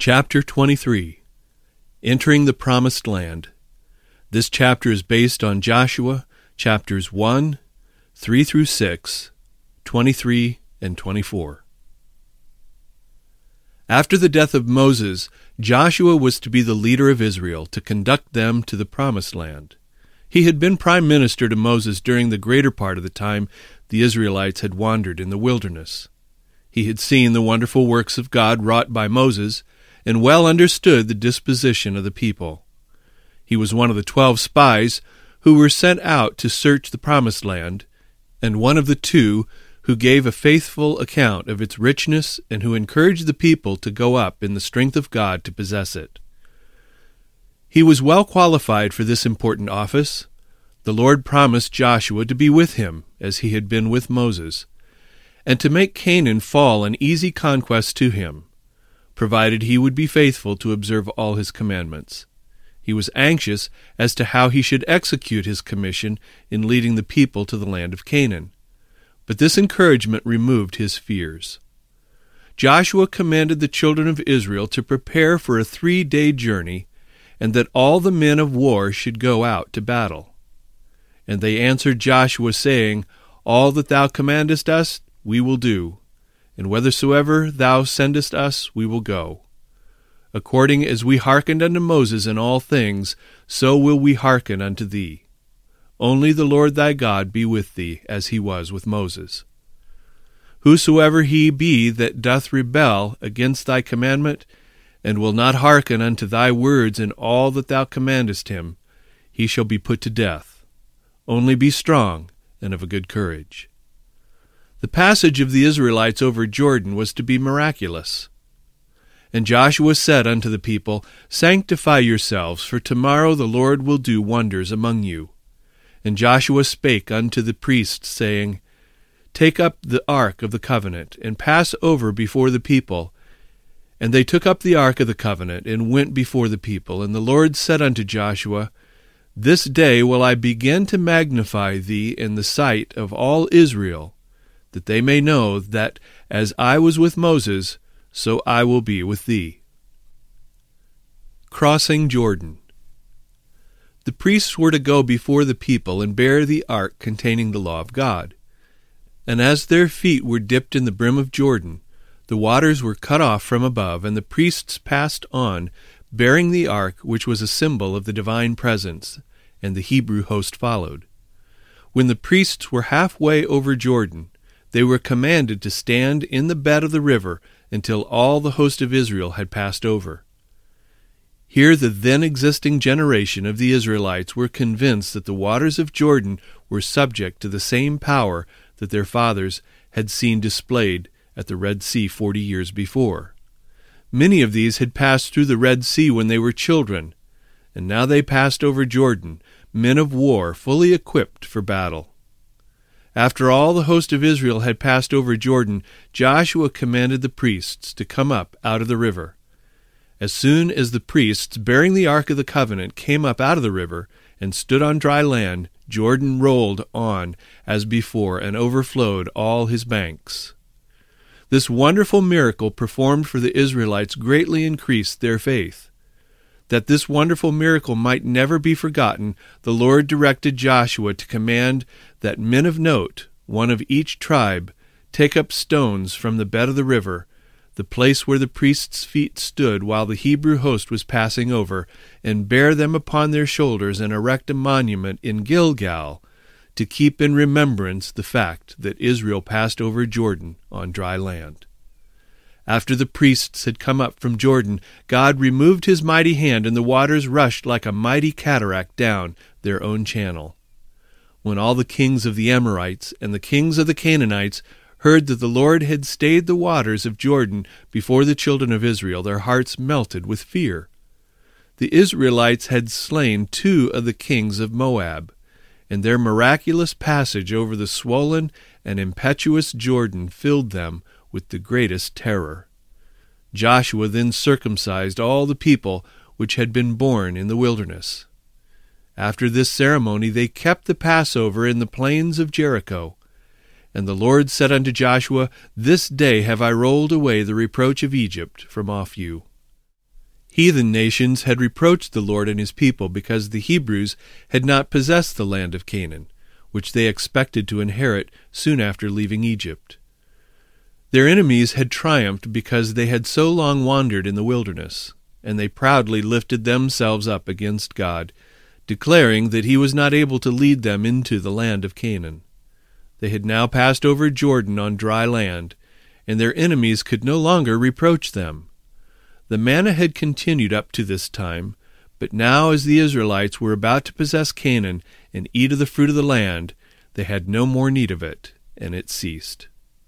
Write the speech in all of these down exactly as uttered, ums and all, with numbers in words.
Chapter twenty-three. Entering the Promised Land. This chapter is based on Joshua, chapters one, three through six, twenty-three, and twenty-four. After the death of Moses, Joshua was to be the leader of Israel, to conduct them to the Promised Land. He had been prime minister to Moses during the greater part of the time the Israelites had wandered in the wilderness. He had seen the wonderful works of God wrought by Moses, and well understood the disposition of the people. He was one of the twelve spies who were sent out to search the Promised Land, and one of the two who gave a faithful account of its richness and who encouraged the people to go up in the strength of God to possess it. He was well qualified for this important office. The Lord promised Joshua to be with him, as he had been with Moses, and to make Canaan fall an easy conquest to him, provided he would be faithful to observe all his commandments. He was anxious as to how he should execute his commission in leading the people to the land of Canaan. But this encouragement removed his fears. Joshua commanded the children of Israel to prepare for a three-day journey, and that all the men of war should go out to battle. And they answered Joshua, saying, All that thou commandest us, we will do, and whithersoever thou sendest us, we will go. According as we hearkened unto Moses in all things, so will we hearken unto thee. Only the Lord thy God be with thee, as he was with Moses. Whosoever he be that doth rebel against thy commandment, and will not hearken unto thy words in all that thou commandest him, he shall be put to death. Only be strong and of a good courage. The passage of the Israelites over Jordan was to be miraculous. And Joshua said unto the people, Sanctify yourselves, for tomorrow the Lord will do wonders among you. And Joshua spake unto the priests, saying, Take up the ark of the covenant, and pass over before the people. And they took up the ark of the covenant, and went before the people. And the Lord said unto Joshua, This day will I begin to magnify thee in the sight of all Israel, that they may know that as I was with Moses, so I will be with thee. Crossing Jordan. The priests were to go before the people and bear the ark containing the law of God. And as their feet were dipped in the brim of Jordan, the waters were cut off from above, and the priests passed on, bearing the ark, which was a symbol of the divine presence, and the Hebrew host followed. When the priests were halfway over Jordan, they were commanded to stand in the bed of the river until all the host of Israel had passed over. Here the then existing generation of the Israelites were convinced that the waters of Jordan were subject to the same power that their fathers had seen displayed at the Red Sea forty years before. Many of these had passed through the Red Sea when they were children, and now they passed over Jordan, men of war fully equipped for battle. After all the host of Israel had passed over Jordan, Joshua commanded the priests to come up out of the river. As soon as the priests, bearing the ark of the covenant, came up out of the river and stood on dry land, Jordan rolled on as before and overflowed all his banks. This wonderful miracle performed for the Israelites greatly increased their faith. That this wonderful miracle might never be forgotten, the Lord directed Joshua to command that men of note, one of each tribe, take up stones from the bed of the river, the place where the priests' feet stood while the Hebrew host was passing over, and bear them upon their shoulders and erect a monument in Gilgal, to keep in remembrance the fact that Israel passed over Jordan on dry land. After the priests had come up from Jordan, God removed his mighty hand, and the waters rushed like a mighty cataract down their own channel. When all the kings of the Amorites and the kings of the Canaanites heard that the Lord had stayed the waters of Jordan before the children of Israel, their hearts melted with fear. The Israelites had slain two of the kings of Moab, and their miraculous passage over the swollen and impetuous Jordan filled them with the greatest terror. Joshua then circumcised all the people which had been born in the wilderness. After this ceremony they kept the Passover in the plains of Jericho. And the Lord said unto Joshua, This day have I rolled away the reproach of Egypt from off you. Heathen nations had reproached the Lord and his people because the Hebrews had not possessed the land of Canaan, which they expected to inherit soon after leaving Egypt. Their enemies had triumphed because they had so long wandered in the wilderness, and they proudly lifted themselves up against God, declaring that he was not able to lead them into the land of Canaan. They had now passed over Jordan on dry land, and their enemies could no longer reproach them. The manna had continued up to this time, but now as the Israelites were about to possess Canaan and eat of the fruit of the land, they had no more need of it, and it ceased.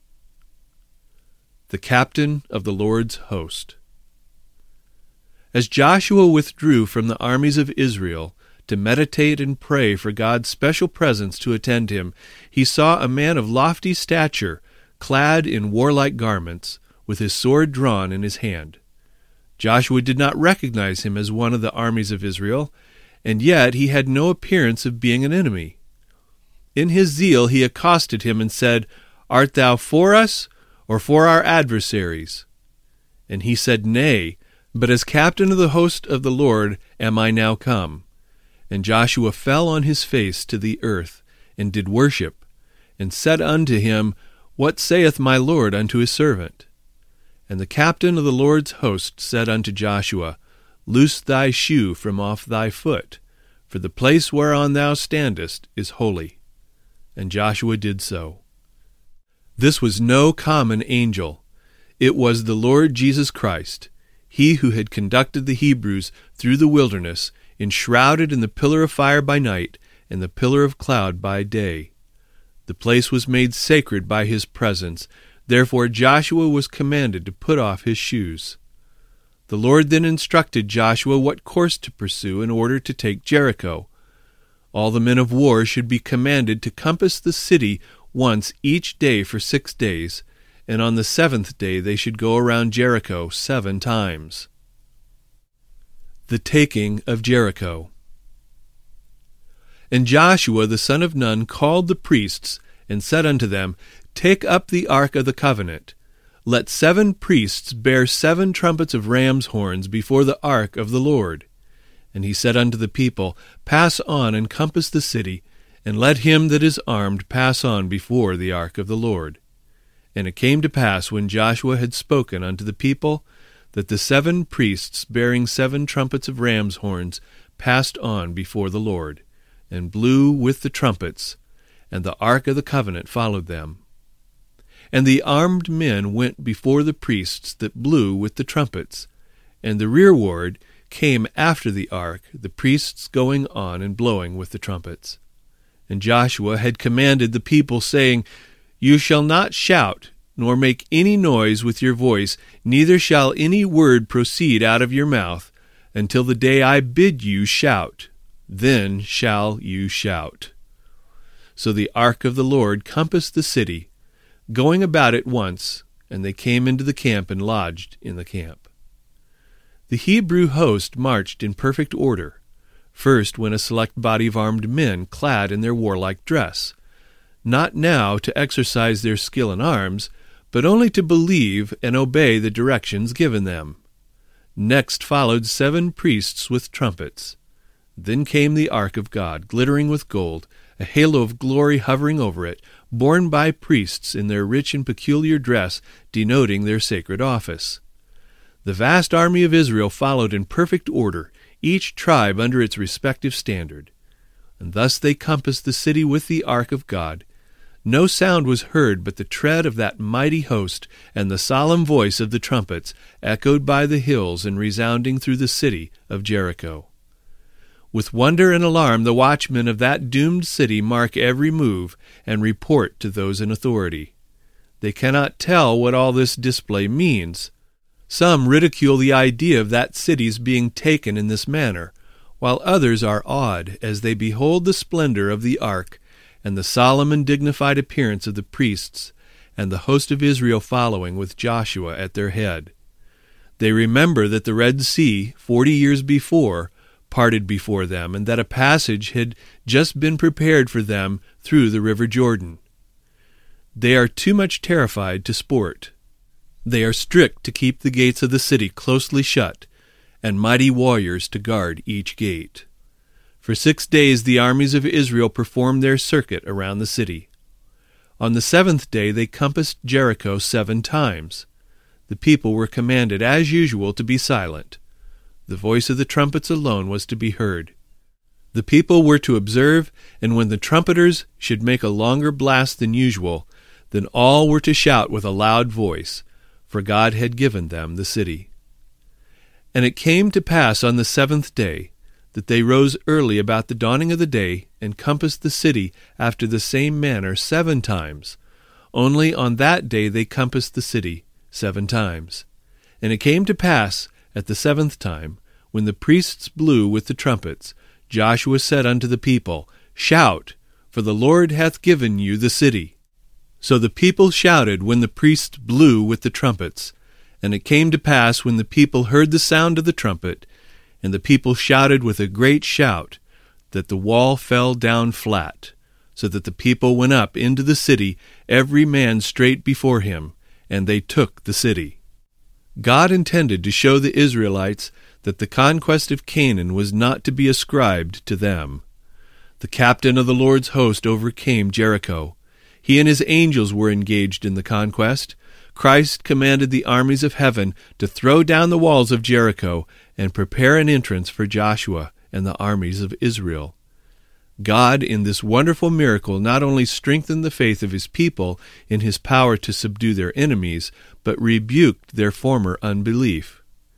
The captain of the Lord's host. As Joshua withdrew from the armies of Israel to meditate and pray for God's special presence to attend him, he saw a man of lofty stature, clad in warlike garments, with his sword drawn in his hand. Joshua did not recognize him as one of the armies of Israel, and yet he had no appearance of being an enemy. In his zeal he accosted him and said, "Art thou for us, or for our adversaries?" And he said, "Nay, but as captain of the host of the Lord am I now come." And Joshua fell on his face to the earth, and did worship, and said unto him, "What saith my Lord unto his servant?" And the captain of the Lord's host said unto Joshua, "Loose thy shoe from off thy foot, for the place whereon thou standest is holy." And Joshua did so. This was no common angel. It was the Lord Jesus Christ, he who had conducted the Hebrews through the wilderness, enshrouded in the pillar of fire by night and the pillar of cloud by day. The place was made sacred by his presence. Therefore Joshua was commanded to put off his shoes. The Lord then instructed Joshua what course to pursue in order to take Jericho. All the men of war should be commanded to compass the city once each day for six days, and on the seventh day they should go around Jericho seven times. The taking of Jericho. And Joshua the son of Nun called the priests, and said unto them, Take up the ark of the covenant. Let seven priests bear seven trumpets of ram's horns before the ark of the Lord. And he said unto the people, Pass on and compass the city, and let him that is armed pass on before the ark of the Lord. And it came to pass, when Joshua had spoken unto the people, that the seven priests bearing seven trumpets of ram's horns passed on before the Lord, and blew with the trumpets, and the ark of the covenant followed them. And the armed men went before the priests that blew with the trumpets, and the rearward came after the ark, the priests going on and blowing with the trumpets. And Joshua had commanded the people, saying, You shall not shout, nor make any noise with your voice, neither shall any word proceed out of your mouth, until the day I bid you shout. Then shall you shout. So the ark of the Lord compassed the city, going about it once, and they came into the camp and lodged in the camp. The Hebrew host marched in perfect order. First went a select body of armed men clad in their warlike dress, not now to exercise their skill in arms, but only to believe and obey the directions given them. Next followed seven priests with trumpets. Then came the ark of God, glittering with gold, a halo of glory hovering over it, borne by priests in their rich and peculiar dress, denoting their sacred office. The vast army of Israel followed in perfect order, each tribe under its respective standard. And thus they compassed the city with the ark of God. No sound was heard but the tread of that mighty host, and the solemn voice of the trumpets, echoed by the hills and resounding through the city of Jericho. With wonder and alarm the watchmen of that doomed city mark every move, and report to those in authority. They cannot tell what all this display means. Some ridicule the idea of that city's being taken in this manner, while others are awed as they behold the splendor of the ark, and the solemn and dignified appearance of the priests, and the host of Israel following with Joshua at their head. They remember that the Red Sea, forty years before, parted before them, and that a passage had just been prepared for them through the river Jordan. They are too much terrified to sport. They are strict to keep the gates of the city closely shut, and mighty warriors to guard each gate. For six days the armies of Israel performed their circuit around the city. On the seventh day they compassed Jericho seven times. The people were commanded, as usual, to be silent. The voice of the trumpets alone was to be heard. The people were to observe, and when the trumpeters should make a longer blast than usual, then all were to shout with a loud voice, for God had given them the city. And it came to pass on the seventh day, that they rose early about the dawning of the day, and compassed the city after the same manner seven times. Only on that day they compassed the city seven times. And it came to pass, at the seventh time, when the priests blew with the trumpets, Joshua said unto the people, Shout, for the Lord hath given you the city. So the people shouted when the priests blew with the trumpets. And it came to pass, when the people heard the sound of the trumpet, and the people shouted with a great shout, that the wall fell down flat, so that the people went up into the city, every man straight before him, and they took the city. God intended to show the Israelites that the conquest of Canaan was not to be ascribed to them. The captain of the Lord's host overcame Jericho. He and his angels were engaged in the conquest. Christ commanded the armies of heaven to throw down the walls of Jericho and prepare an entrance for Joshua and the armies of Israel. God, in this wonderful miracle, not only strengthened the faith of his people in his power to subdue their enemies, but rebuked their former unbelief.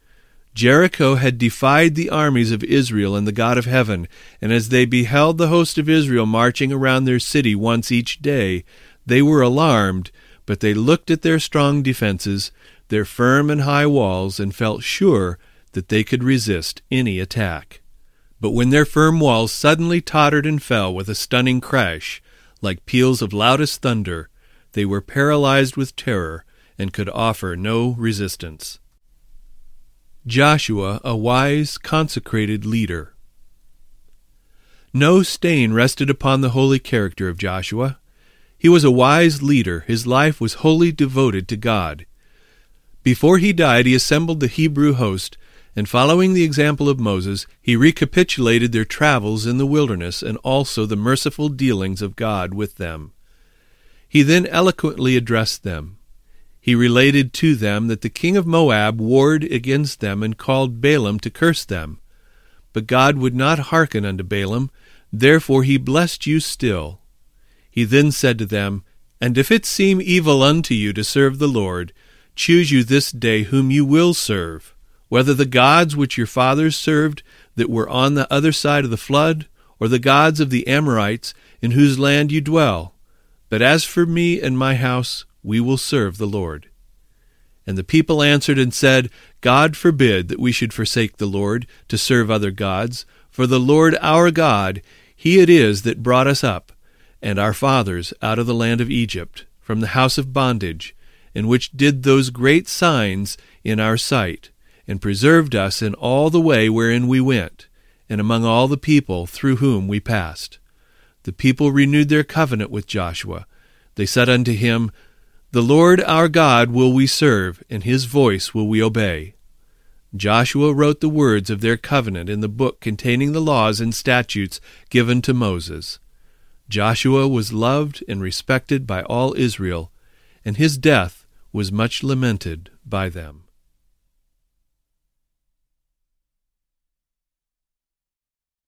Jericho had defied the armies of Israel and the God of heaven, and as they beheld the host of Israel marching around their city once each day, they were alarmed, but they looked at their strong defenses, their firm and high walls, and felt sure that they could resist any attack. But when their firm walls suddenly tottered and fell with a stunning crash, like peals of loudest thunder, they were paralyzed with terror and could offer no resistance. Joshua, a wise, consecrated leader. No stain rested upon the holy character of Joshua. He was a wise leader. His life was wholly devoted to God. Before he died, he assembled the Hebrew host, and following the example of Moses, he recapitulated their travels in the wilderness and also the merciful dealings of God with them. He then eloquently addressed them. He related to them that the king of Moab warred against them and called Balaam to curse them. But God would not hearken unto Balaam, therefore he blessed you still. He then said to them, And if it seem evil unto you to serve the Lord, choose you this day whom you will serve, whether the gods which your fathers served that were on the other side of the flood, or the gods of the Amorites in whose land you dwell. But as for me and my house, we will serve the Lord. And the people answered and said, God forbid that we should forsake the Lord to serve other gods, for the Lord our God, he it is that brought us up, and our fathers out of the land of Egypt, from the house of bondage, and which did those great signs in our sight, and preserved us in all the way wherein we went, and among all the people through whom we passed. The people renewed their covenant with Joshua. They said unto him, The Lord our God will we serve, and his voice will we obey. Joshua wrote the words of their covenant in the book containing the laws and statutes given to Moses. Joshua was loved and respected by all Israel, and his death was much lamented by them.